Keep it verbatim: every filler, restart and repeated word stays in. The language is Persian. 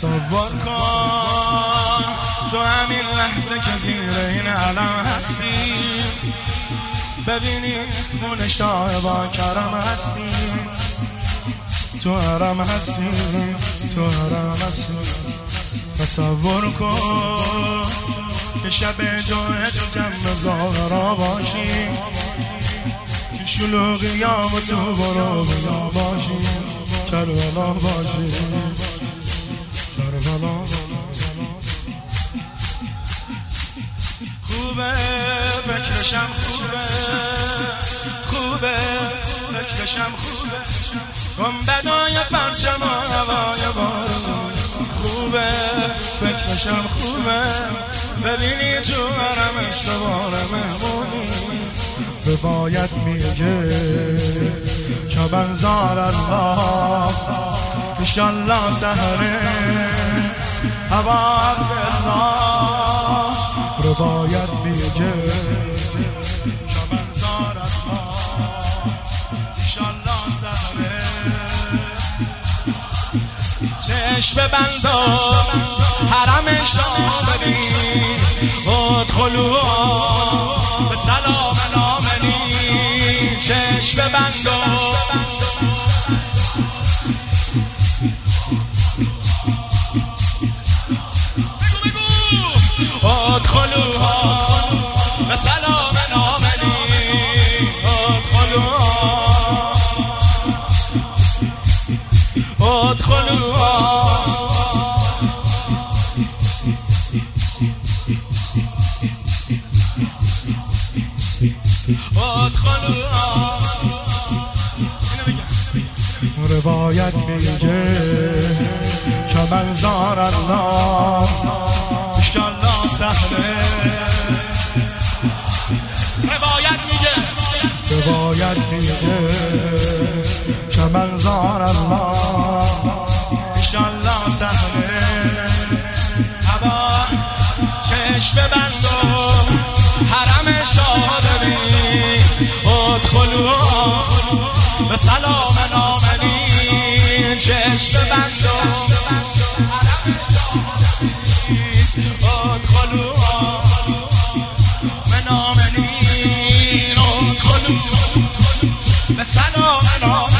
تصور کن تو همین لحظه که زیر این علم هستی، ببینی مون شاه با کرم هستی، تو حرم هستی، تو حرم هستی. تصور کن که شب جوه تو جمع زهرا باشی، تو شلوغ قیام تو برو بیا باشی، کربلا باشی، کربلا. خوبه فکرشم خوبه، خوبه فکرشم خوبه، گنبدای پرچم و هوای بارون. خوبه فکرشم خوبه، ببینی تو حرمش دوباره مهمونی. روایت میگه که بنزار الله انشالله سهره هوا عبدالله. روایت میگه که بنزار الله انشالله سهره. چشم ببند و حرمش را ببین، ادخلوا به سلام آمنین. چشم ببند و ادخلوا به سلام آمنین، ادخلوا ادخلوا. روایت میگه که منظار الله انشالله سهله. روایت میگه روایت میگه که منظار الله انشالله سهله. هوا چشم ببند و حرم شادبی، ادخلوا به سلام آمنین. چشم ببند و ادخلوا من آمنین، ادخلوا به سلام آمنین.